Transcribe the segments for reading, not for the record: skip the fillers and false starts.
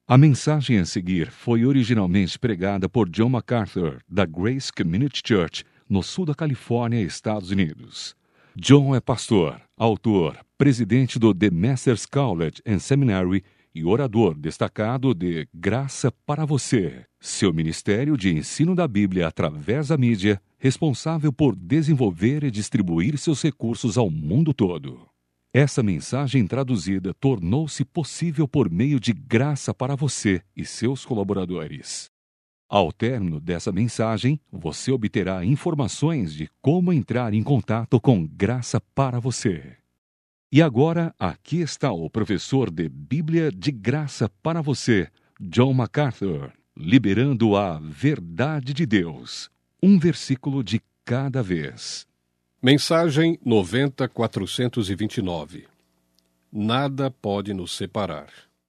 A mensagem a seguir foi originalmente pregada por John MacArthur, da Grace Community Church, no sul da Califórnia, Estados Unidos. John é pastor, autor, presidente do The Masters College and Seminary e orador destacado de Graça para Você, seu ministério de ensino da Bíblia através da mídia, responsável por desenvolver e distribuir seus recursos ao mundo todo. Essa mensagem traduzida tornou-se possível por meio de Graça para Você e seus colaboradores. Ao término dessa mensagem, você obterá informações de como entrar em contato com Graça para Você. E agora, aqui está o professor de Bíblia de Graça para Você, John MacArthur, liberando a verdade de Deus, um versículo de cada vez. Mensagem 90.429. Nada pode nos separar.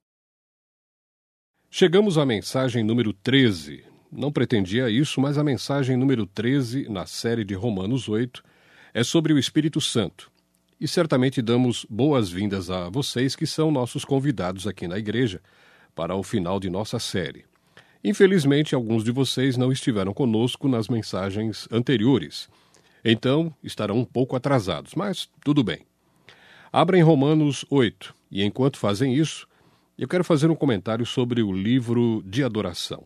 Chegamos à mensagem número 13. Não pretendia isso, mas a mensagem número 13, na série de Romanos 8, é sobre o Espírito Santo. E certamente damos boas-vindas a vocês que são nossos convidados aqui na igreja para o final de nossa série. Infelizmente, alguns de vocês não estiveram conosco nas mensagens anteriores. Então, estarão um pouco atrasados, mas tudo bem. Abra em Romanos 8, e enquanto fazem isso, eu quero fazer um comentário sobre o livro de adoração.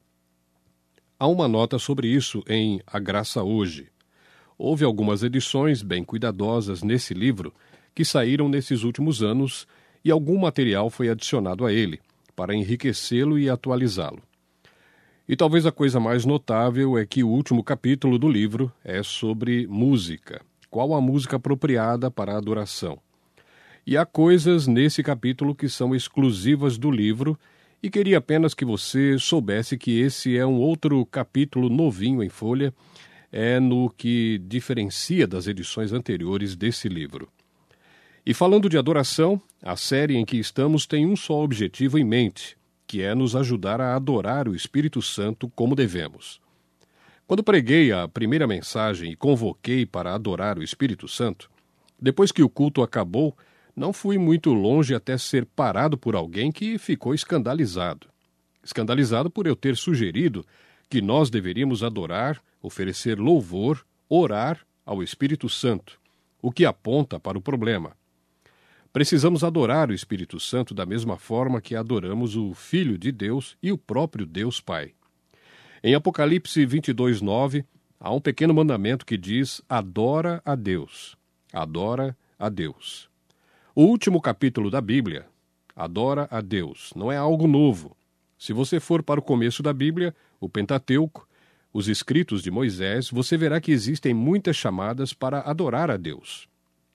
Há uma nota sobre isso em A Graça Hoje. Houve algumas edições bem cuidadosas nesse livro que saíram nesses últimos anos e algum material foi adicionado a ele, para enriquecê-lo e atualizá-lo. E talvez a coisa mais notável é que o último capítulo do livro é sobre música. Qual a música apropriada para a adoração? E há coisas nesse capítulo que são exclusivas do livro e queria apenas que você soubesse que esse é um outro capítulo novinho em folha, no que diferencia das edições anteriores desse livro. E falando de adoração, a série em que estamos tem um só objetivo em mente, que é nos ajudar a adorar o Espírito Santo como devemos. Quando preguei a primeira mensagem e convoquei para adorar o Espírito Santo, depois que o culto acabou, não fui muito longe até ser parado por alguém que ficou escandalizado. Escandalizado por eu ter sugerido que nós deveríamos adorar, oferecer louvor, orar ao Espírito Santo, o que aponta para o problema. Precisamos adorar o Espírito Santo da mesma forma que adoramos o Filho de Deus e o próprio Deus Pai. Em Apocalipse 22:9, há um pequeno mandamento que diz: adora a Deus. Adora a Deus. O último capítulo da Bíblia, adora a Deus, não é algo novo. Se você for para o começo da Bíblia, o Pentateuco, os escritos de Moisés, você verá que existem muitas chamadas para adorar a Deus.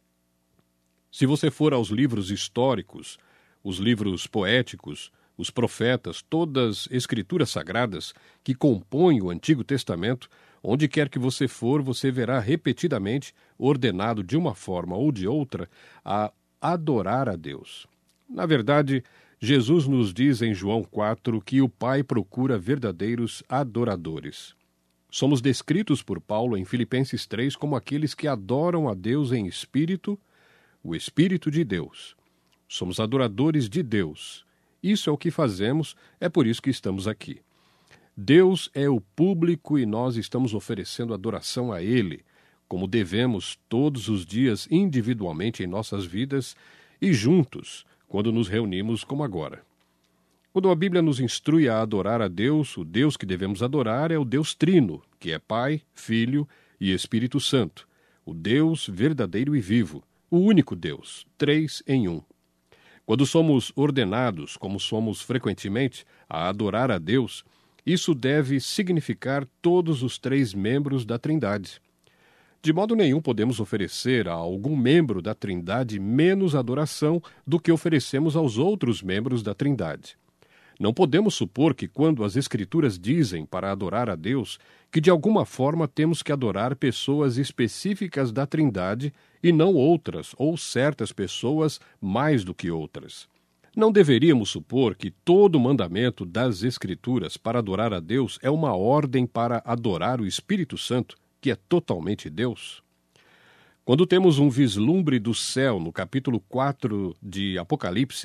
Se você for aos livros históricos, os livros poéticos, os profetas, todas as escrituras sagradas que compõem o Antigo Testamento, onde quer que você for, você verá repetidamente, ordenado de uma forma ou de outra, a adorar a Deus. Na verdade, Jesus nos diz em João 4 que o Pai procura verdadeiros adoradores. Somos descritos por Paulo em Filipenses 3 como aqueles que adoram a Deus em espírito, o Espírito de Deus. Somos adoradores de Deus. Isso é o que fazemos, é por isso que estamos aqui. Deus é o público e nós estamos oferecendo adoração a Ele, como devemos todos os dias individualmente em nossas vidas e juntos, quando nos reunimos como agora. Quando a Bíblia nos instrui a adorar a Deus, o Deus que devemos adorar é o Deus Trino, que é Pai, Filho e Espírito Santo, o Deus verdadeiro e vivo, o único Deus, 3 em 1. Quando somos ordenados, como somos frequentemente, a adorar a Deus, isso deve significar todos os 3 membros da Trindade. De modo nenhum podemos oferecer a algum membro da Trindade menos adoração do que oferecemos aos outros membros da Trindade. Não podemos supor que quando as Escrituras dizem para adorar a Deus, que de alguma forma temos que adorar pessoas específicas da Trindade e não outras ou certas pessoas mais do que outras. Não deveríamos supor que todo mandamento das Escrituras para adorar a Deus é uma ordem para adorar o Espírito Santo, que é totalmente Deus? Quando temos um vislumbre do céu no capítulo 4 de Apocalipse,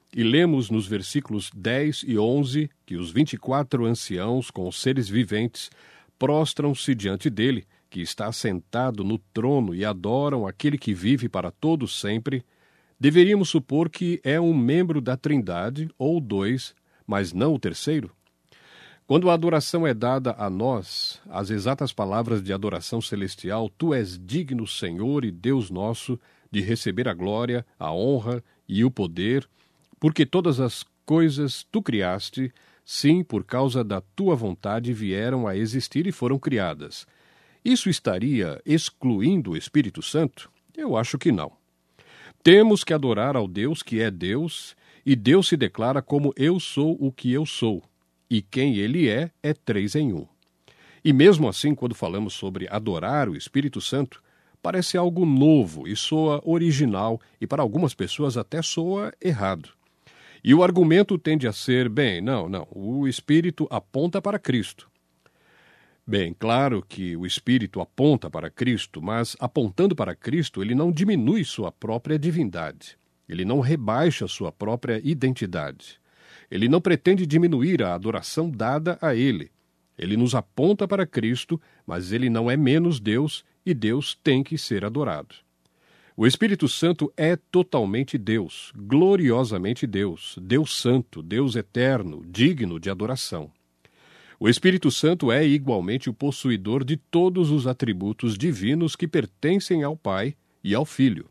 e lemos nos versículos 10 e 11 que os 24 anciãos com os seres viventes prostram-se diante dele, que está assentado no trono, e adoram aquele que vive para todo sempre, deveríamos supor que é um membro da Trindade, ou dois, mas não o terceiro? Quando a adoração é dada a nós, as exatas palavras de adoração celestial, tu és digno, Senhor e Deus nosso, de receber a glória, a honra e o poder, porque todas as coisas tu criaste, sim, por causa da tua vontade vieram a existir e foram criadas. Isso estaria excluindo o Espírito Santo? Eu acho que não. Temos que adorar ao Deus que é Deus, e Deus se declara como eu sou o que eu sou, e quem ele é três em um. E mesmo assim, quando falamos sobre adorar o Espírito Santo, parece algo novo e soa original, e para algumas pessoas até soa errado. E o argumento tende a ser, não, o Espírito aponta para Cristo. Bem, claro que o Espírito aponta para Cristo, mas apontando para Cristo, ele não diminui sua própria divindade. Ele não rebaixa sua própria identidade. Ele não pretende diminuir a adoração dada a ele. Ele nos aponta para Cristo, mas ele não é menos Deus, e Deus tem que ser adorado. O Espírito Santo é totalmente Deus, gloriosamente Deus, Deus Santo, Deus eterno, digno de adoração. O Espírito Santo é igualmente o possuidor de todos os atributos divinos que pertencem ao Pai e ao Filho.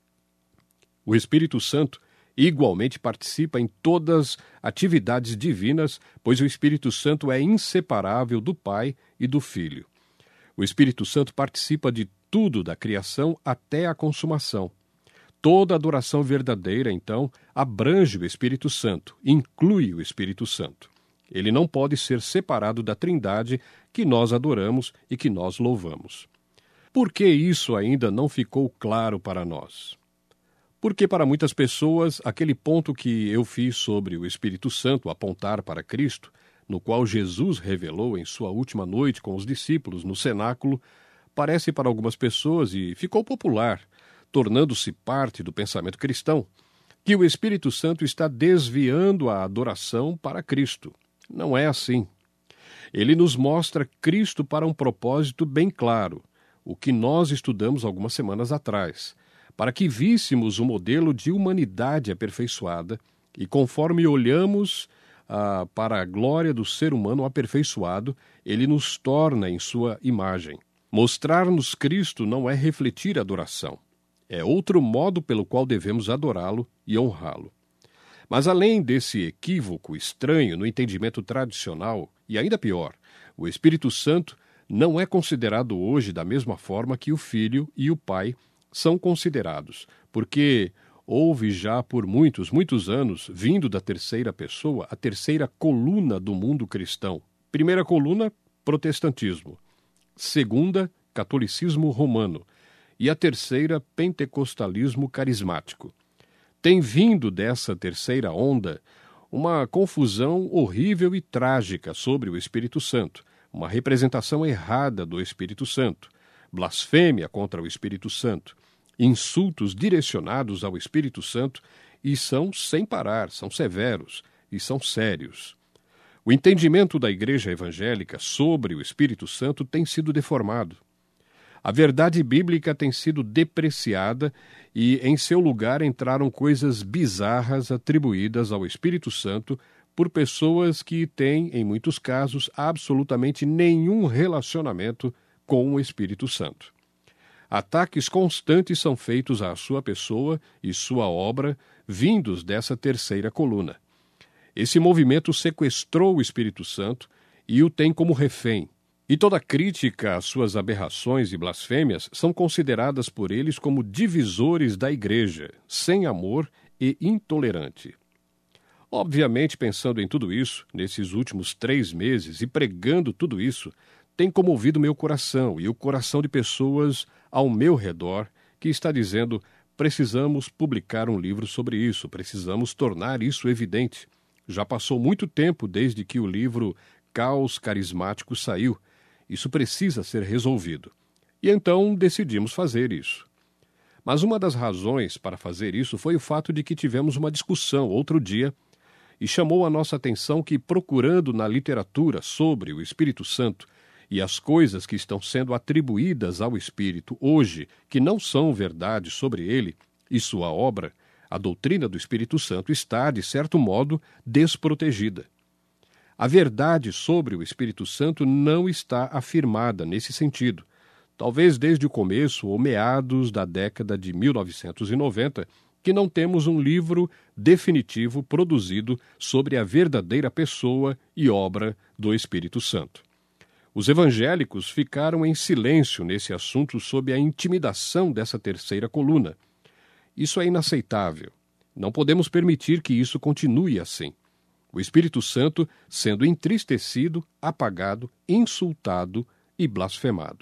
O Espírito Santo igualmente participa em todas as atividades divinas, pois o Espírito Santo é inseparável do Pai e do Filho. O Espírito Santo participa de tudo da criação até a consumação. Toda adoração verdadeira, então, abrange o Espírito Santo, inclui o Espírito Santo. Ele não pode ser separado da Trindade que nós adoramos e que nós louvamos. Por que isso ainda não ficou claro para nós? Porque para muitas pessoas, aquele ponto que eu fiz sobre o Espírito Santo apontar para Cristo, no qual Jesus revelou em sua última noite com os discípulos no cenáculo, parece para algumas pessoas, e ficou popular, tornando-se parte do pensamento cristão, que o Espírito Santo está desviando a adoração para Cristo. Não é assim. Ele nos mostra Cristo para um propósito bem claro, o que nós estudamos algumas semanas atrás, para que víssemos o modelo de humanidade aperfeiçoada, e conforme olhamos para a glória do ser humano aperfeiçoado, ele nos torna em sua imagem. Mostrar-nos Cristo não é refletir adoração, é outro modo pelo qual devemos adorá-lo e honrá-lo. Mas além desse equívoco estranho no entendimento tradicional, e ainda pior, o Espírito Santo não é considerado hoje da mesma forma que o Filho e o Pai são considerados, porque houve já por muitos anos, vindo da terceira pessoa, a terceira coluna do mundo cristão. Primeira coluna, protestantismo. Segunda, catolicismo romano. E a terceira, pentecostalismo carismático. Tem vindo dessa terceira onda uma confusão horrível e trágica sobre o Espírito Santo, uma representação errada do Espírito Santo, blasfêmia contra o Espírito Santo, insultos direcionados ao Espírito Santo, e são sem parar, são severos e são sérios. O entendimento da Igreja Evangélica sobre o Espírito Santo tem sido deformado. A verdade bíblica tem sido depreciada e em seu lugar entraram coisas bizarras atribuídas ao Espírito Santo por pessoas que têm, em muitos casos, absolutamente nenhum relacionamento com o Espírito Santo. Ataques constantes são feitos à sua pessoa e sua obra, vindos dessa terceira coluna. Esse movimento sequestrou o Espírito Santo e o tem como refém. E toda crítica às suas aberrações e blasfêmias são consideradas por eles como divisores da Igreja, sem amor e intolerante. Obviamente, pensando em tudo isso, nesses últimos 3 meses, e pregando tudo isso, tem comovido meu coração e o coração de pessoas ao meu redor que está dizendo: precisamos publicar um livro sobre isso, precisamos tornar isso evidente. Já passou muito tempo desde que o livro Caos Carismático saiu. Isso precisa ser resolvido. E então decidimos fazer isso. Mas uma das razões para fazer isso foi o fato de que tivemos uma discussão outro dia e chamou a nossa atenção que, procurando na literatura sobre o Espírito Santo e as coisas que estão sendo atribuídas ao Espírito hoje, que não são verdade sobre ele e sua obra, a doutrina do Espírito Santo está, de certo modo, desprotegida. A verdade sobre o Espírito Santo não está afirmada nesse sentido. Talvez desde o começo ou meados da década de 1990, que não temos um livro definitivo produzido sobre a verdadeira pessoa e obra do Espírito Santo. Os evangélicos ficaram em silêncio nesse assunto sob a intimidação dessa terceira coluna. Isso é inaceitável. Não podemos permitir que isso continue assim. O Espírito Santo sendo entristecido, apagado, insultado e blasfemado.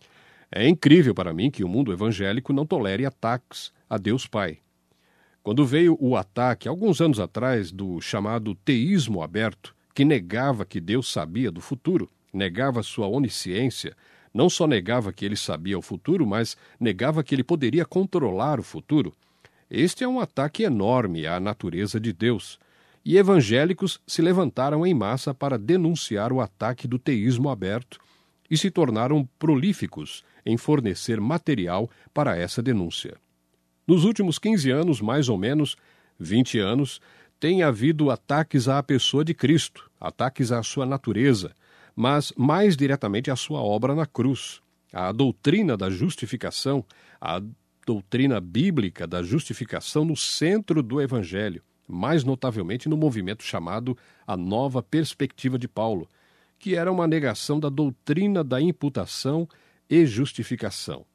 É incrível para mim que o mundo evangélico não tolere ataques a Deus Pai. Quando veio o ataque, alguns anos atrás, do chamado teísmo aberto, que negava que Deus sabia do futuro, negava sua onisciência, não só negava que ele sabia o futuro, mas negava que ele poderia controlar o futuro. Este é um ataque enorme à natureza de Deus. E evangélicos se levantaram em massa para denunciar o ataque do teísmo aberto e se tornaram prolíficos em fornecer material para essa denúncia. Nos últimos 15 anos, mais ou menos 20 anos, tem havido ataques à pessoa de Cristo, ataques à sua natureza, mas mais diretamente à sua obra na cruz. A doutrina da justificação, a doutrina bíblica da justificação no centro do Evangelho, mais notavelmente no movimento chamado a Nova Perspectiva de Paulo, que era uma negação da doutrina da imputação e justificação.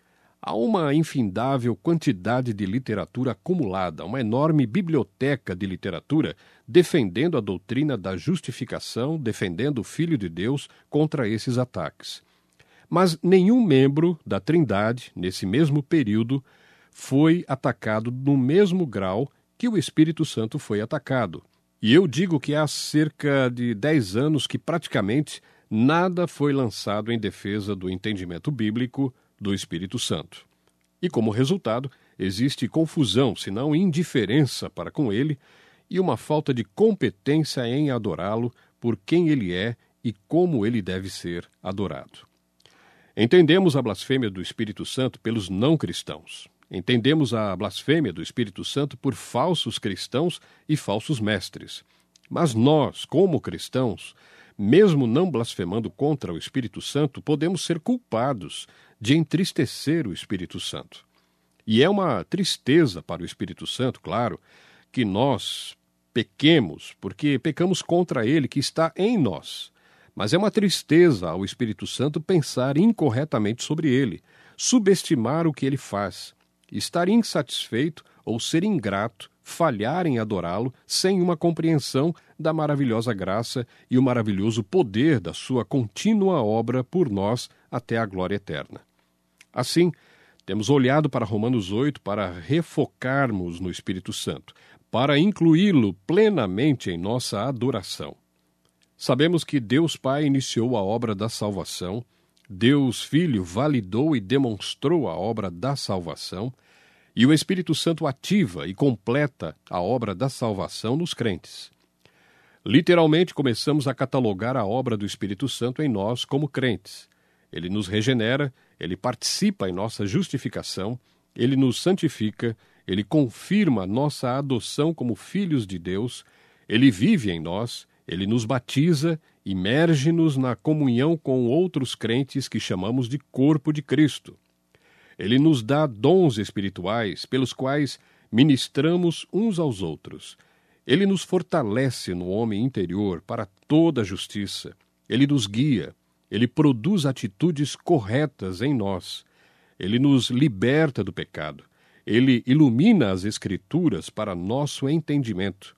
Há uma infindável quantidade de literatura acumulada, uma enorme biblioteca de literatura defendendo a doutrina da justificação, defendendo o Filho de Deus contra esses ataques. Mas nenhum membro da Trindade, nesse mesmo período, foi atacado no mesmo grau que o Espírito Santo foi atacado. E eu digo que há cerca de 10 anos que praticamente nada foi lançado em defesa do entendimento bíblico do Espírito Santo. E como resultado, existe confusão, se não indiferença para com ele, e uma falta de competência em adorá-lo por quem ele é e como ele deve ser adorado. Entendemos a blasfêmia do Espírito Santo pelos não cristãos. Entendemos a blasfêmia do Espírito Santo por falsos cristãos e falsos mestres. Mas nós, como cristãos, mesmo não blasfemando contra o Espírito Santo, podemos ser culpados de entristecer o Espírito Santo. E é uma tristeza para o Espírito Santo, claro, que nós pequemos, porque pecamos contra ele que está em nós. Mas é uma tristeza ao Espírito Santo pensar incorretamente sobre ele, subestimar o que ele faz, estar insatisfeito ou ser ingrato, falhar em adorá-lo sem uma compreensão da maravilhosa graça e o maravilhoso poder da sua contínua obra por nós até a glória eterna. Assim, temos olhado para Romanos 8 para refocarmos no Espírito Santo, para incluí-lo plenamente em nossa adoração. Sabemos que Deus Pai iniciou a obra da salvação, Deus Filho validou e demonstrou a obra da salvação, e o Espírito Santo ativa e completa a obra da salvação nos crentes. Literalmente, começamos a catalogar a obra do Espírito Santo em nós como crentes. Ele nos regenera, ele participa em nossa justificação, ele nos santifica, ele confirma nossa adoção como filhos de Deus, ele vive em nós, ele nos batiza, imerge-nos na comunhão com outros crentes que chamamos de corpo de Cristo. Ele nos dá dons espirituais pelos quais ministramos uns aos outros. Ele nos fortalece no homem interior para toda a justiça. Ele nos guia. Ele produz atitudes corretas em nós. Ele nos liberta do pecado. Ele ilumina as Escrituras para nosso entendimento.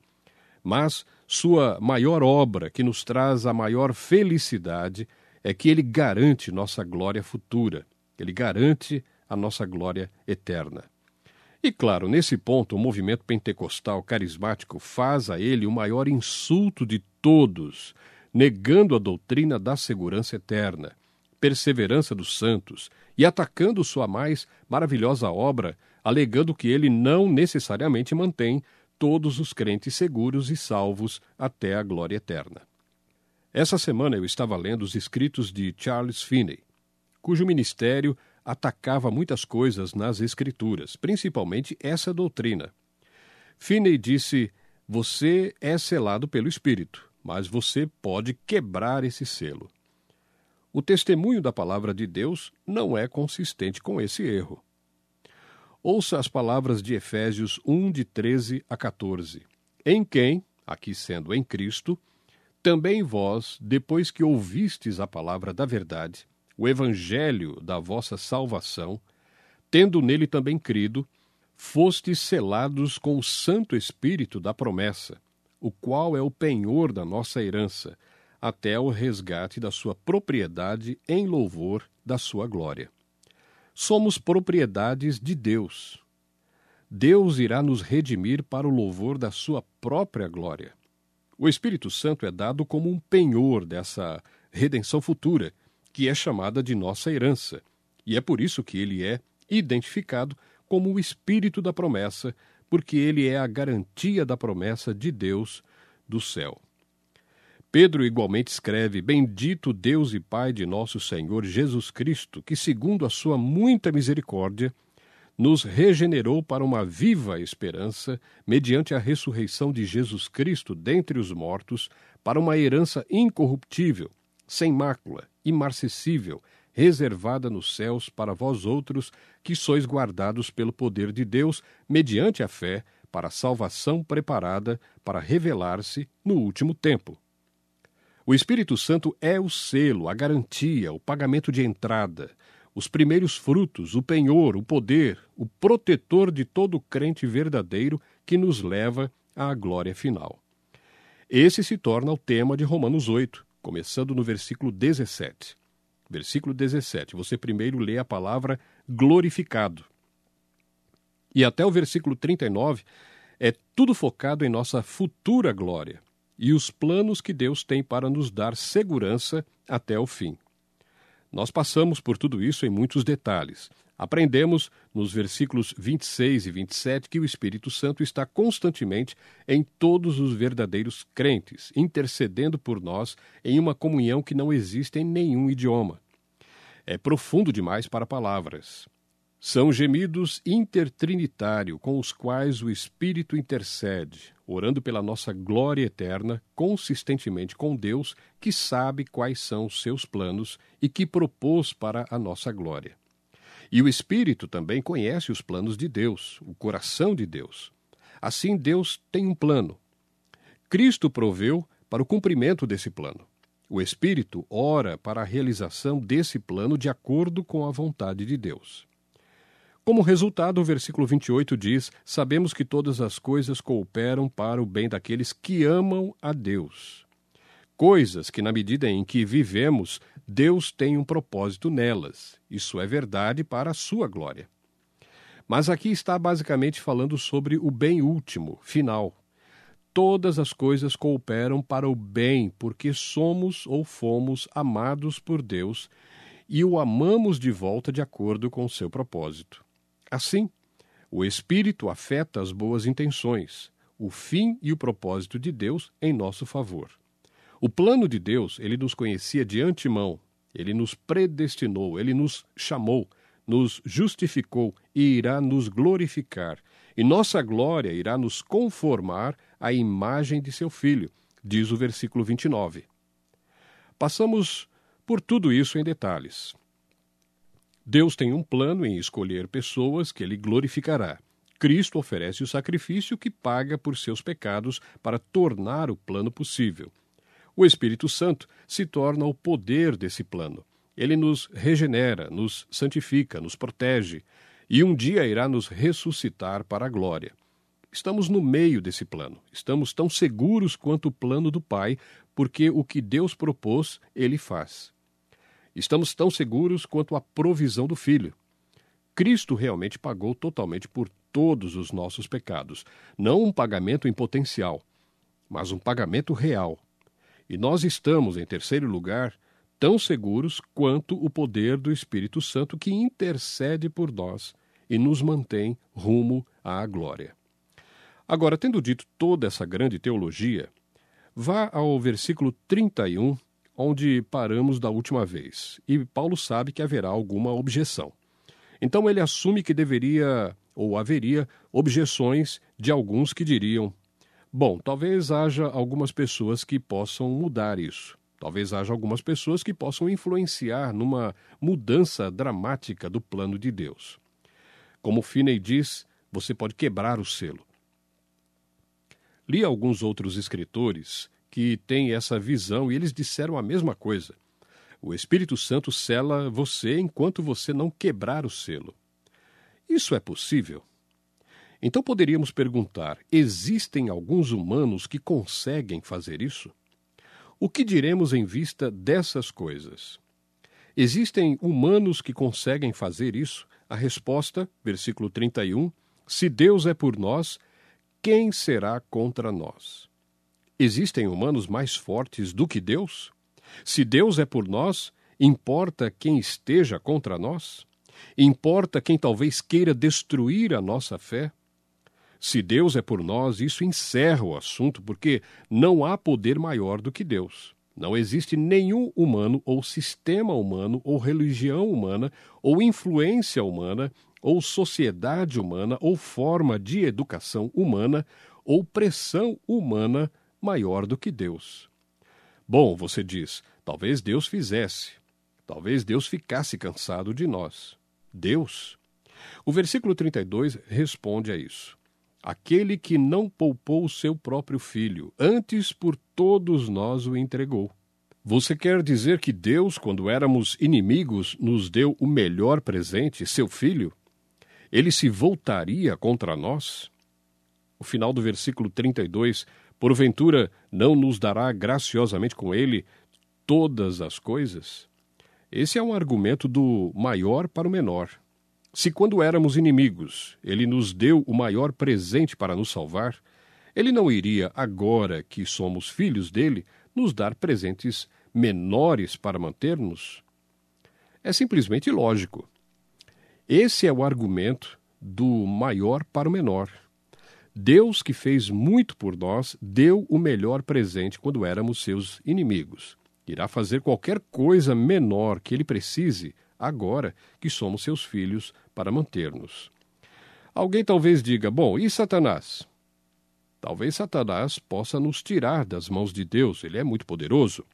Mas sua maior obra, que nos traz a maior felicidade, é que ele garante nossa glória futura. Ele garante a nossa glória eterna. E claro, nesse ponto, o movimento pentecostal carismático faz a ele o maior insulto de todos, negando a doutrina da segurança eterna. perseverança dos santos e atacando sua mais maravilhosa obra, alegando que ele não necessariamente mantém todos os crentes seguros e salvos até a glória eterna. Essa semana eu estava lendo os escritos de Charles Finney, cujo ministério atacava muitas coisas nas Escrituras, principalmente essa doutrina. Finney disse: você é selado pelo Espírito, mas você pode quebrar esse selo. O testemunho da palavra de Deus não é consistente com esse erro. Ouça as palavras de Efésios 1, de 13 a 14. Em quem, aqui sendo em Cristo, também vós, depois que ouvistes a palavra da verdade, o evangelho da vossa salvação, tendo nele também crido, fostes selados com o Santo Espírito da promessa, o qual é o penhor da nossa herança, até o resgate da sua propriedade em louvor da sua glória. Somos propriedades de Deus. Deus irá nos redimir para o louvor da sua própria glória. O Espírito Santo é dado como um penhor dessa redenção futura, que é chamada de nossa herança, e é por isso que ele é identificado como o Espírito da promessa, porque ele é a garantia da promessa de Deus do céu. Pedro igualmente escreve: Bendito Deus e Pai de nosso Senhor Jesus Cristo, que segundo a sua muita misericórdia, nos regenerou para uma viva esperança, mediante a ressurreição de Jesus Cristo dentre os mortos, para uma herança incorruptível, sem mácula, imarcessível, reservada nos céus para vós outros, que sois guardados pelo poder de Deus, mediante a fé, para a salvação preparada para revelar-se no último tempo. O Espírito Santo é o selo, a garantia, o pagamento de entrada, os primeiros frutos, o penhor, o poder, o protetor de todo crente verdadeiro que nos leva à glória final. Esse se torna o tema de Romanos 8, começando no versículo 17. Versículo 17, você primeiro lê a palavra glorificado. E até o versículo 39 é tudo focado em nossa futura glória e os planos que Deus tem para nos dar segurança até o fim. Nós passamos por tudo isso em muitos detalhes. Aprendemos nos versículos 26 e 27 que o Espírito Santo está constantemente em todos os verdadeiros crentes, intercedendo por nós em uma comunhão que não existe em nenhum idioma. É profundo demais para palavras. São gemidos intertrinitário com os quais o Espírito intercede, orando pela nossa glória eterna, consistentemente com Deus, que sabe quais são os seus planos e que propôs para a nossa glória. E o Espírito também conhece os planos de Deus, o coração de Deus. Assim, Deus tem um plano. Cristo proveu para o cumprimento desse plano. O Espírito ora para a realização desse plano de acordo com a vontade de Deus. Como resultado, o versículo 28 diz: Sabemos que todas as coisas cooperam para o bem daqueles que amam a Deus. Coisas que, na medida em que vivemos, Deus tem um propósito nelas. Isso é verdade para a sua glória. Mas aqui está basicamente falando sobre o bem último, final. Todas as coisas cooperam para o bem, porque somos ou fomos amados por Deus e o amamos de volta de acordo com o seu propósito. Assim, o Espírito afeta as boas intenções, o fim e o propósito de Deus em nosso favor. O plano de Deus, ele nos conhecia de antemão, ele nos predestinou, ele nos chamou, nos justificou e irá nos glorificar. E nossa glória irá nos conformar à imagem de seu Filho, diz o versículo 29. Passamos por tudo isso em detalhes. Deus tem um plano em escolher pessoas que ele glorificará. Cristo oferece o sacrifício que paga por seus pecados para tornar o plano possível. O Espírito Santo se torna o poder desse plano. Ele nos regenera, nos santifica, nos protege e um dia irá nos ressuscitar para a glória. Estamos no meio desse plano. Estamos tão seguros quanto o plano do Pai, porque o que Deus propôs, ele faz. Estamos tão seguros quanto a provisão do Filho. Cristo realmente pagou totalmente por todos os nossos pecados. Não um pagamento em potencial, mas um pagamento real. E nós estamos, em terceiro lugar, tão seguros quanto o poder do Espírito Santo que intercede por nós e nos mantém rumo à glória. Agora, tendo dito toda essa grande teologia, vá ao versículo 31, onde paramos da última vez, e Paulo sabe que haverá alguma objeção. Então ele assume que deveria ou haveria objeções de alguns que diriam: bom, talvez haja algumas pessoas que possam mudar isso. Talvez haja algumas pessoas que possam influenciar numa mudança dramática do plano de Deus. Como Finney diz, você pode quebrar o selo. Li alguns outros escritores que têm essa visão e eles disseram a mesma coisa. O Espírito Santo sela você enquanto você não quebrar o selo. Isso é possível? Então poderíamos perguntar: existem alguns humanos que conseguem fazer isso? O que diremos em vista dessas coisas? Existem humanos que conseguem fazer isso? A resposta, versículo 31, se Deus é por nós, quem será contra nós? Existem humanos mais fortes do que Deus? Se Deus é por nós, importa quem esteja contra nós? Importa quem talvez queira destruir a nossa fé? Se Deus é por nós, isso encerra o assunto, porque não há poder maior do que Deus. Não existe nenhum humano, ou sistema humano, ou religião humana, ou influência humana, ou sociedade humana, ou forma de educação humana, ou pressão humana maior do que Deus. Bom, você diz, talvez Deus fizesse, talvez Deus ficasse cansado de nós. Deus? O versículo 32 responde a isso. Aquele que não poupou o seu próprio filho, antes por todos nós o entregou. Você quer dizer que Deus, quando éramos inimigos, nos deu o melhor presente, seu filho? Ele se voltaria contra nós? O final do versículo 32, porventura não nos dará graciosamente com ele todas as coisas? Esse é um argumento do maior para o menor. Se quando éramos inimigos, ele nos deu o maior presente para nos salvar, ele não iria, agora que somos filhos dele, nos dar presentes menores para manter-nos? É simplesmente ilógico. Esse é o argumento do maior para o menor. Deus, que fez muito por nós, deu o melhor presente quando éramos seus inimigos. Irá fazer qualquer coisa menor que ele precise agora que somos seus filhos para manter-nos. Alguém talvez diga, bom, e Satanás? Talvez Satanás possa nos tirar das mãos de Deus, ele é muito poderoso.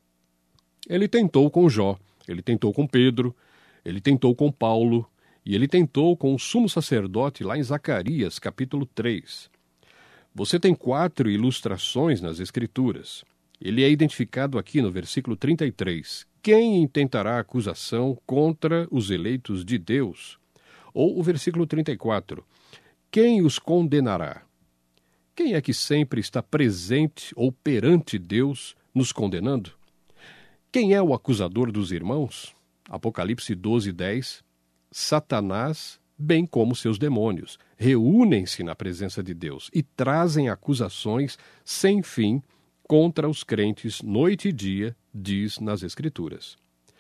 Ele tentou com Jó, ele tentou com Pedro, ele tentou com Paulo, e ele tentou com o sumo sacerdote lá em Zacarias, capítulo 3. Você tem 4 ilustrações nas Escrituras. Ele é identificado aqui no versículo 33. Quem intentará acusação contra os eleitos de Deus? Ou o versículo 34. Quem os condenará? Quem é que sempre está presente ou perante Deus nos condenando? Quem é o acusador dos irmãos? Apocalipse 12:10. Satanás, bem como seus demônios, reúnem-se na presença de Deus e trazem acusações sem fim contra os crentes noite e dia, diz nas Escrituras.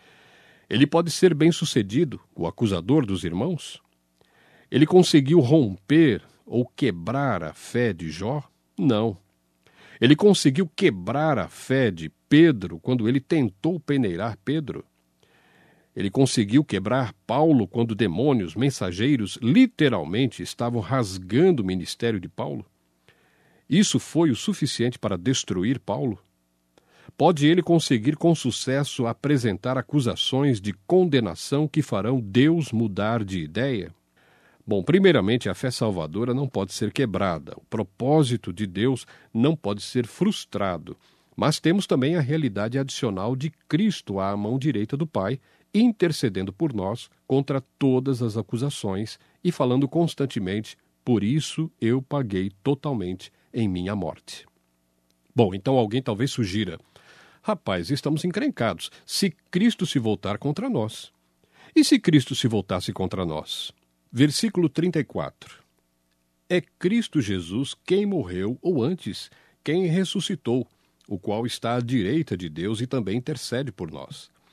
Ele pode ser bem-sucedido, o acusador dos irmãos? Ele conseguiu romper ou quebrar a fé de Jó? Não. Ele conseguiu quebrar a fé de Pedro quando ele tentou peneirar Pedro? Ele conseguiu quebrar Paulo quando demônios mensageiros literalmente estavam rasgando o ministério de Paulo? Isso foi o suficiente para destruir Paulo? Pode ele conseguir com sucesso apresentar acusações de condenação que farão Deus mudar de ideia? Bom, primeiramente, a fé salvadora não pode ser quebrada. O propósito de Deus não pode ser frustrado. Mas temos também a realidade adicional de Cristo à mão direita do Pai, intercedendo por nós contra todas as acusações e falando constantemente, por isso eu paguei totalmente em minha morte. Bom, então alguém talvez sugira, rapaz, estamos encrencados, se Cristo se voltar contra nós. E se Cristo se voltasse contra nós? Versículo 34. É Cristo Jesus quem morreu, ou antes, quem ressuscitou, o qual está à direita de Deus e também intercede por nós.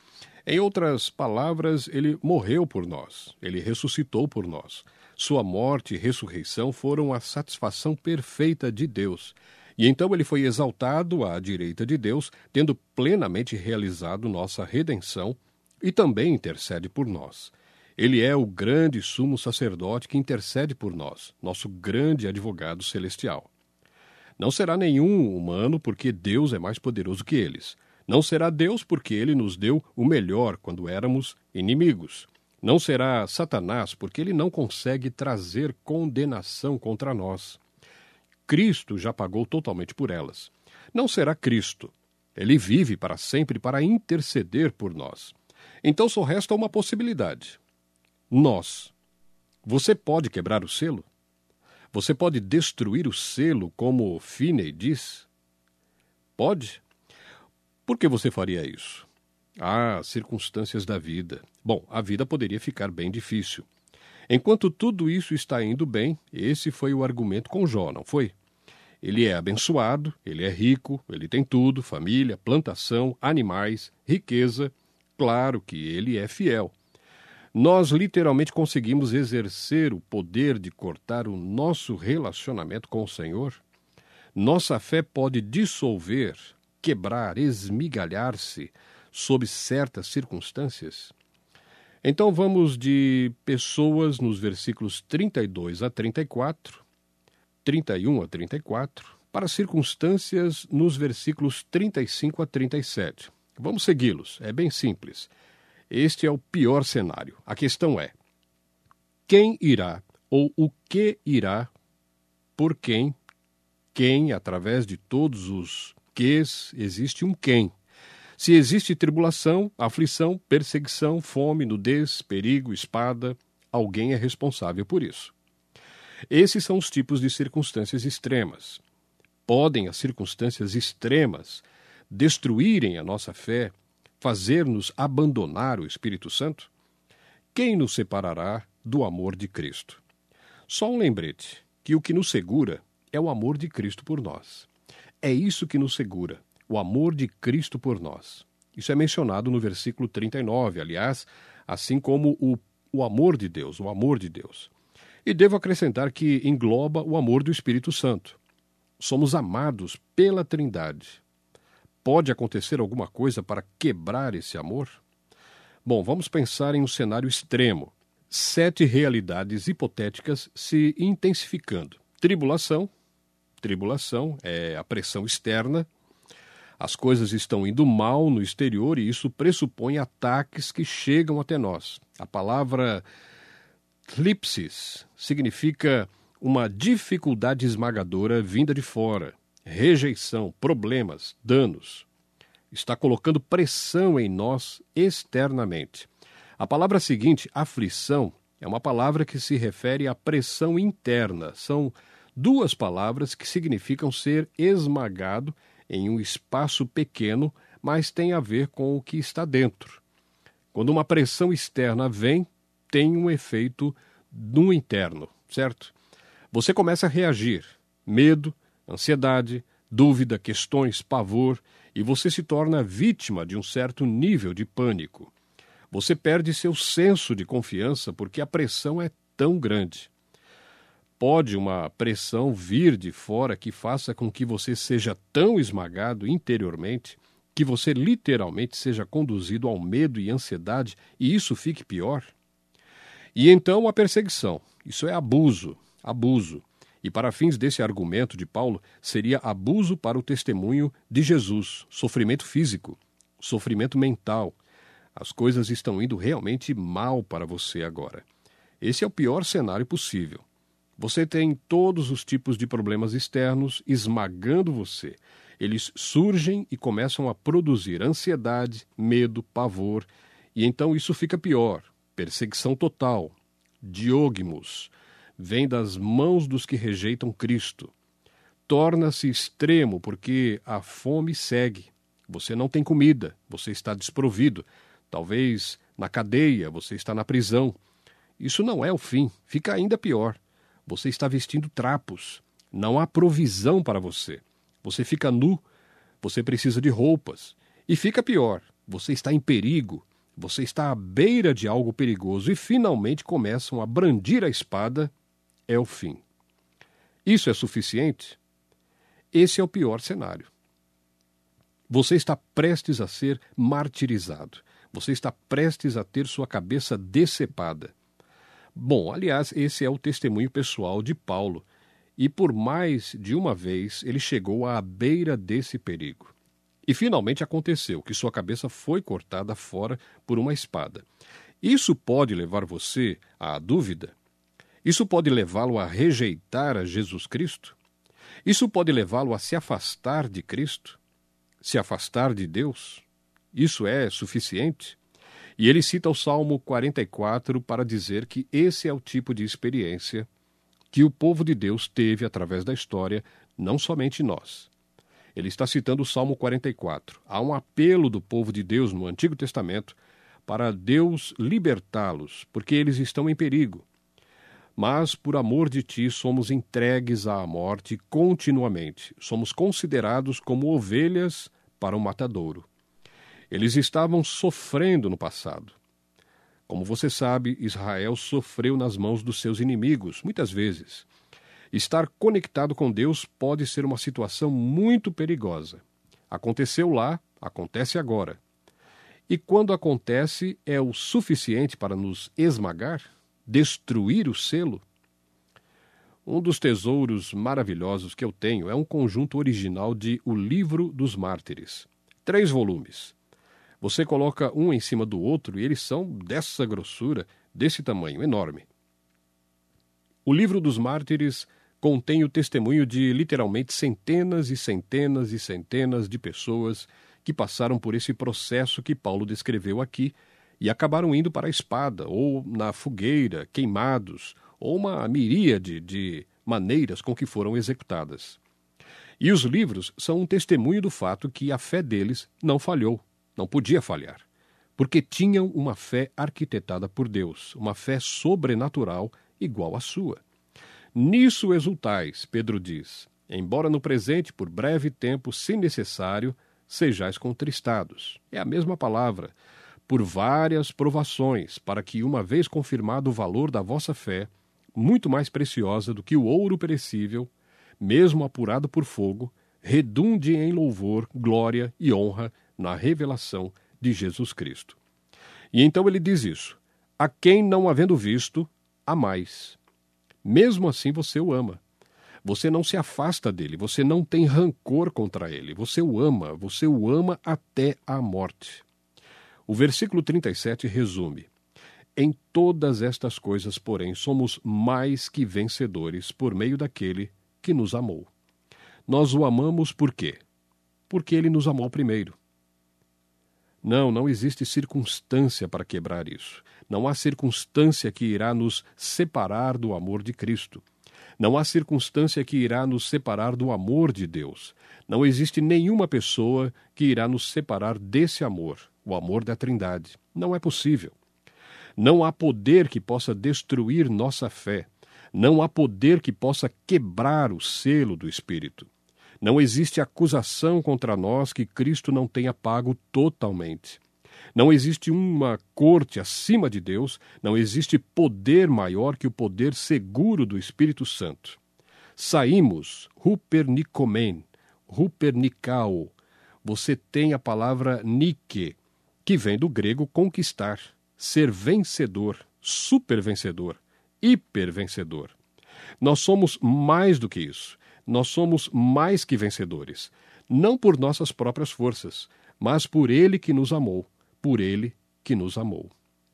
Em outras palavras, ele morreu por nós, ele ressuscitou por nós. Sua morte e ressurreição foram a satisfação perfeita de Deus. E então ele foi exaltado à direita de Deus, tendo plenamente realizado nossa redenção, e também intercede por nós. Ele é o grande sumo sacerdote que intercede por nós, nosso grande advogado celestial. Não será nenhum humano, porque Deus é mais poderoso que eles. Não será Deus, porque ele nos deu o melhor quando éramos inimigos. Não será Satanás, porque ele não consegue trazer condenação contra nós. Cristo já pagou totalmente por elas. Não será Cristo. Ele vive para sempre para interceder por nós. Então só resta uma possibilidade. Nós. Você pode quebrar o selo? Você pode destruir o selo, como Finney diz? Pode? Por que você faria isso? Circunstâncias da vida. Bom, a vida poderia ficar bem difícil. Enquanto tudo isso está indo bem, esse foi o argumento com Jó, não foi? Ele é abençoado, ele é rico, ele tem tudo, família, plantação, animais, riqueza. Claro que ele é fiel. Nós literalmente conseguimos exercer o poder de cortar o nosso relacionamento com o Senhor? Nossa fé pode dissolver, quebrar, esmigalhar-se sob certas circunstâncias? Então vamos de pessoas nos versículos 32 a 34, 31 a 34, para circunstâncias nos versículos 35 a 37. Vamos segui-los, é bem simples. Este é o pior cenário. A questão é: quem irá ou o que irá por quem? Quem, através de todos os quês, existe um quem. Se existe tribulação, aflição, perseguição, fome, nudez, perigo, espada, alguém é responsável por isso. Esses são os tipos de circunstâncias extremas. Podem as circunstâncias extremas destruírem a nossa fé, fazer-nos abandonar o Espírito Santo? Quem nos separará do amor de Cristo? Só um lembrete, que o que nos segura é o amor de Cristo por nós. É isso que nos segura, o amor de Cristo por nós. Isso é mencionado no versículo 39, aliás, assim como o amor de Deus, o amor de Deus. E devo acrescentar que engloba o amor do Espírito Santo. Somos amados pela Trindade. Pode acontecer alguma coisa para quebrar esse amor? Bom, vamos pensar em um cenário extremo. 7 realidades hipotéticas se intensificando. Tribulação é a pressão externa. As coisas estão indo mal no exterior e isso pressupõe ataques que chegam até nós. A palavra thlipsis significa uma dificuldade esmagadora vinda de fora. Rejeição, problemas, danos. Está colocando pressão em nós externamente. A palavra seguinte, aflição, é uma palavra que se refere à pressão interna. São 2 palavras que significam ser esmagado em um espaço pequeno, mas tem a ver com o que está dentro. Quando uma pressão externa vem, tem um efeito no interno, certo? Você começa a reagir. Medo, ansiedade, dúvida, questões, pavor, e você se torna vítima de um certo nível de pânico. Você perde seu senso de confiança porque a pressão é tão grande. Pode uma pressão vir de fora que faça com que você seja tão esmagado interiormente que você literalmente seja conduzido ao medo e ansiedade e isso fique pior? E então a perseguição. Isso é abuso. E para fins desse argumento de Paulo, seria abuso para o testemunho de Jesus, sofrimento físico, sofrimento mental. As coisas estão indo realmente mal para você agora. Esse é o pior cenário possível. Você tem todos os tipos de problemas externos esmagando você. Eles surgem e começam a produzir ansiedade, medo, pavor, e então isso fica pior. Perseguição total, diógmos, vem das mãos dos que rejeitam Cristo. Torna-se extremo porque a fome segue. Você não tem comida, você está desprovido. Talvez na cadeia, você está na prisão. Isso não é o fim, fica ainda pior. Você está vestindo trapos. Não há provisão para você. Você fica nu, você precisa de roupas. E fica pior, você está em perigo. você está à beira de algo perigoso e finalmente começam a brandir a espada, é o fim. Isso é suficiente? Esse é o pior cenário. Você está prestes a ser martirizado. Você está prestes a ter sua cabeça decepada. Bom, aliás, esse é o testemunho pessoal de Paulo. E por mais de uma vez ele chegou à beira desse perigo. E finalmente aconteceu que sua cabeça foi cortada fora por uma espada. Isso pode levar você à dúvida? Isso pode levá-lo a rejeitar a Jesus Cristo? Isso pode levá-lo a se afastar de Cristo? Se afastar de Deus? Isso é suficiente? E ele cita o Salmo 44 para dizer que esse é o tipo de experiência que o povo de Deus teve através da história, não somente nós. Ele está citando o Salmo 44. Há um apelo do povo de Deus no Antigo Testamento para Deus libertá-los, porque eles estão em perigo. Mas, por amor de ti, somos entregues à morte continuamente. Somos considerados como ovelhas para o matadouro. Eles estavam sofrendo no passado. Como você sabe, Israel sofreu nas mãos dos seus inimigos, muitas vezes. Estar conectado com Deus pode ser uma situação muito perigosa. Aconteceu lá, acontece agora. E quando acontece, é o suficiente para nos esmagar? Destruir o selo? Um dos tesouros maravilhosos que eu tenho é um conjunto original de O Livro dos Mártires. 3 volumes. Você coloca um em cima do outro e eles são dessa grossura, desse tamanho, enorme. O Livro dos Mártires contém o testemunho de literalmente centenas e centenas e centenas de pessoas que passaram por esse processo que Paulo descreveu aqui e acabaram indo para a espada, ou na fogueira, queimados, ou uma miríade de maneiras com que foram executadas. E os livros são um testemunho do fato que a fé deles não falhou. Não podia falhar, porque tinham uma fé arquitetada por Deus, uma fé sobrenatural igual à sua. Nisso exultais, Pedro diz, embora no presente, por breve tempo, se necessário, sejais contristados. É a mesma palavra, por várias provações, para que, uma vez confirmado o valor da vossa fé, muito mais preciosa do que o ouro perecível, mesmo apurado por fogo, redunde em louvor, glória e honra na revelação de Jesus Cristo. E então ele diz isso: a quem não havendo visto, há mais. Mesmo assim você o ama. Você não se afasta dele, você não tem rancor contra ele, você o ama até a morte. O versículo 37 resume: em todas estas coisas, porém, somos mais que vencedores por meio daquele que nos amou. Nós o amamos por quê? Porque ele nos amou primeiro. Não existe circunstância para quebrar isso. Não há circunstância que irá nos separar do amor de Cristo. Não há circunstância que irá nos separar do amor de Deus. Não existe nenhuma pessoa que irá nos separar desse amor, o amor da Trindade. Não é possível. Não há poder que possa destruir nossa fé. Não há poder que possa quebrar o selo do Espírito. Não existe acusação contra nós que Cristo não tenha pago totalmente. Não existe uma corte acima de Deus, não existe poder maior que o poder seguro do Espírito Santo. Saímos, Rupernikomen, Rupernikao. Você tem a palavra nike, que vem do grego conquistar, ser vencedor, supervencedor, hipervencedor. Nós somos mais do que isso. Nós somos mais que vencedores, não por nossas próprias forças, mas por Ele que nos amou, por Ele que nos amou.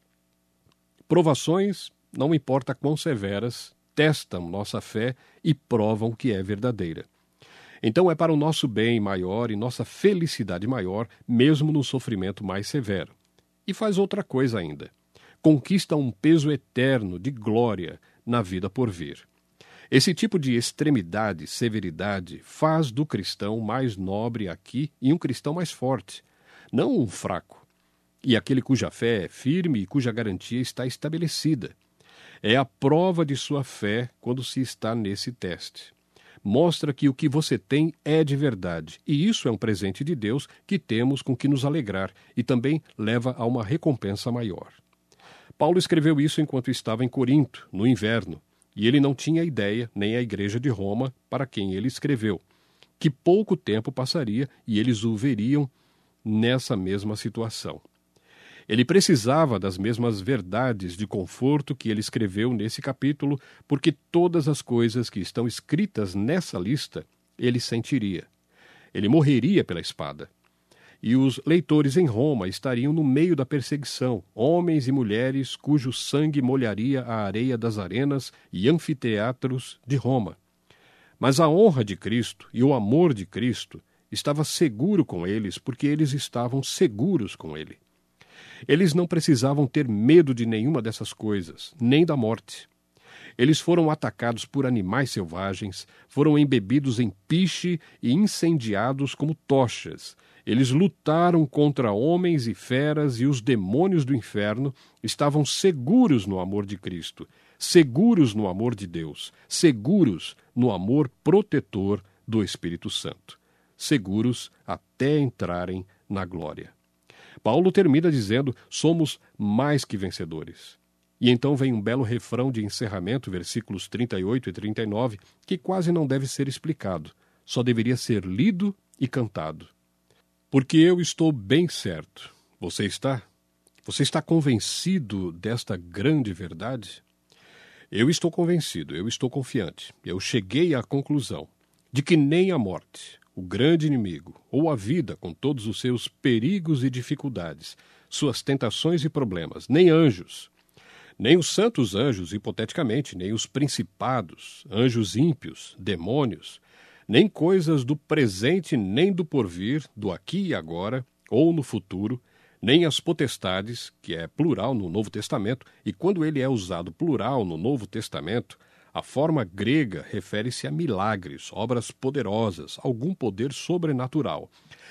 Provações, não importa quão severas, testam nossa fé e provam que é verdadeira. Então é para o nosso bem maior e nossa felicidade maior, mesmo no sofrimento mais severo. E faz outra coisa ainda. Conquista um peso eterno de glória na vida por vir. Esse tipo de extremidade, severidade, faz do cristão mais nobre aqui e um cristão mais forte, não um fraco. E aquele cuja fé é firme e cuja garantia está estabelecida. É a prova de sua fé quando se está nesse teste. mostra que o que você tem é de verdade, e isso é um presente de Deus que temos com que nos alegrar e também leva a uma recompensa maior. Paulo escreveu isso enquanto estava em Corinto, no inverno, e ele não tinha ideia, nem a igreja de Roma, para quem ele escreveu, que pouco tempo passaria e eles o veriam nessa mesma situação. Ele precisava das mesmas verdades de conforto que ele escreveu nesse capítulo, porque todas as coisas que estão escritas nessa lista ele sentiria. Ele morreria pela espada. E os leitores em Roma estariam no meio da perseguição, homens e mulheres cujo sangue molharia a areia das arenas e anfiteatros de Roma. Mas a honra de Cristo e o amor de Cristo estava seguro com eles, porque eles estavam seguros com ele. Eles não precisavam ter medo de nenhuma dessas coisas, nem da morte. Eles foram atacados por animais selvagens, foram embebidos em piche e incendiados como tochas. Eles lutaram contra homens e feras, e os demônios do inferno estavam seguros no amor de Cristo, seguros no amor de Deus, seguros no amor protetor do Espírito Santo, seguros até entrarem na glória. Paulo termina dizendo: somos mais que vencedores. E então vem um belo refrão de encerramento, versículos 38 e 39, que quase não deve ser explicado, só deveria ser lido e cantado. Porque eu estou bem certo. Você está? Você está convencido desta grande verdade? Eu estou convencido, eu estou confiante. Eu cheguei à conclusão de que nem a morte, o grande inimigo, ou a vida com todos os seus perigos e dificuldades, suas tentações e problemas, nem anjos, nem os santos anjos, hipoteticamente, nem os principados, anjos ímpios, demônios, nem coisas do presente nem do porvir, do aqui e agora, ou no futuro, nem as potestades, que é plural no Novo Testamento, e quando ele é usado plural no Novo Testamento, a forma grega refere-se a milagres, obras poderosas, algum poder sobrenatural.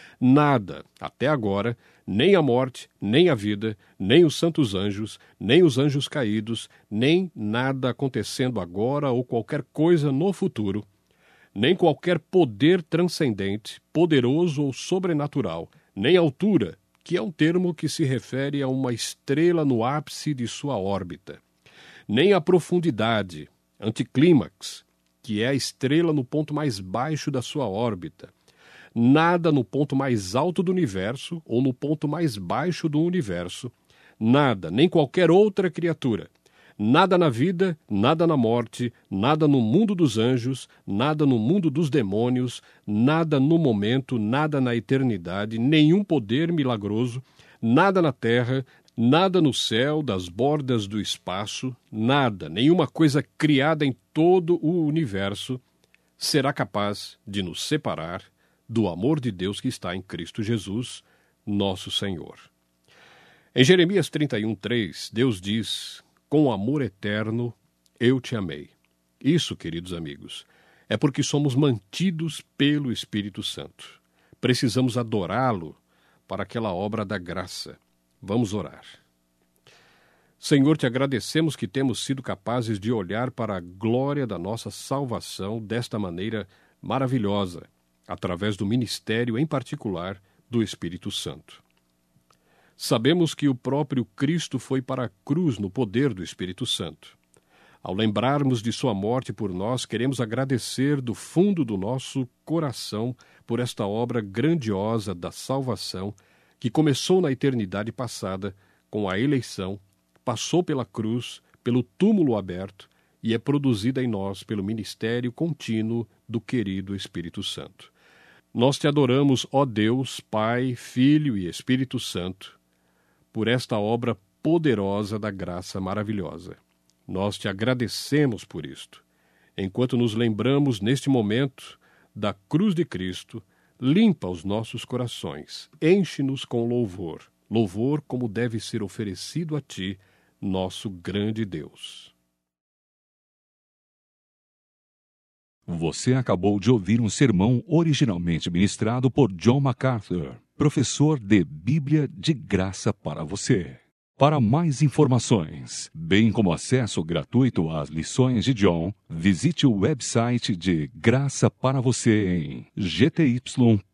Nada, até agora, nem a morte, nem a vida, nem os santos anjos, nem os anjos caídos, nem nada acontecendo agora ou qualquer coisa no futuro, nem qualquer poder transcendente, poderoso ou sobrenatural, nem altura, que é um termo que se refere a uma estrela no ápice de sua órbita, nem a profundidade, anticlímax, que é a estrela no ponto mais baixo da sua órbita, nada no ponto mais alto do universo ou no ponto mais baixo do universo, nada, nem qualquer outra criatura, nada na vida, nada na morte, nada no mundo dos anjos, nada no mundo dos demônios, nada no momento, nada na eternidade, nenhum poder milagroso, nada na terra, nada no céu, das bordas do espaço, nada, nenhuma coisa criada em todo o universo será capaz de nos separar do amor de Deus que está em Cristo Jesus, nosso Senhor. Em Jeremias 31:3, Deus diz: com amor eterno eu te amei. Isso, queridos amigos, é porque somos mantidos pelo Espírito Santo. Precisamos adorá-lo para aquela obra da graça. Vamos orar. Senhor, te agradecemos que temos sido capazes de olhar para a glória da nossa salvação desta maneira maravilhosa, através do ministério, em particular, do Espírito Santo. Sabemos que o próprio Cristo foi para a cruz no poder do Espírito Santo. Ao lembrarmos de sua morte por nós, queremos agradecer do fundo do nosso coração por esta obra grandiosa da salvação que começou na eternidade passada com a eleição, passou pela cruz, pelo túmulo aberto e é produzida em nós pelo ministério contínuo do querido Espírito Santo. Nós te adoramos, ó Deus, Pai, Filho e Espírito Santo, por esta obra poderosa da graça maravilhosa. Nós te agradecemos por isto. Enquanto nos lembramos neste momento da cruz de Cristo, limpa os nossos corações, enche-nos com louvor, louvor como deve ser oferecido a ti, nosso grande Deus. Você acabou de ouvir um sermão originalmente ministrado por John MacArthur, professor de Bíblia de graça para você. Para mais informações, bem como acesso gratuito às lições de John, visite o website de Graça para Você em gty.org.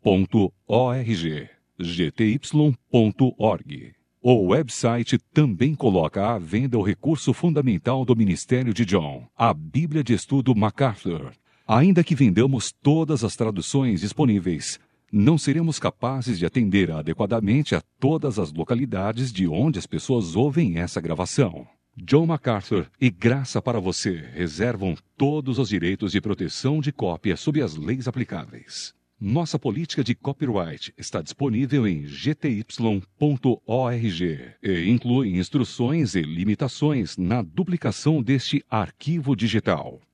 gty.org. O website também coloca à venda o recurso fundamental do ministério de John, a Bíblia de Estudo MacArthur. Ainda que vendamos todas as traduções disponíveis, não seremos capazes de atender adequadamente a todas as localidades de onde as pessoas ouvem essa gravação. John MacArthur e Graça para Você reservam todos os direitos de proteção de cópia sob as leis aplicáveis. Nossa política de copyright está disponível em gty.org e inclui instruções e limitações na duplicação deste arquivo digital.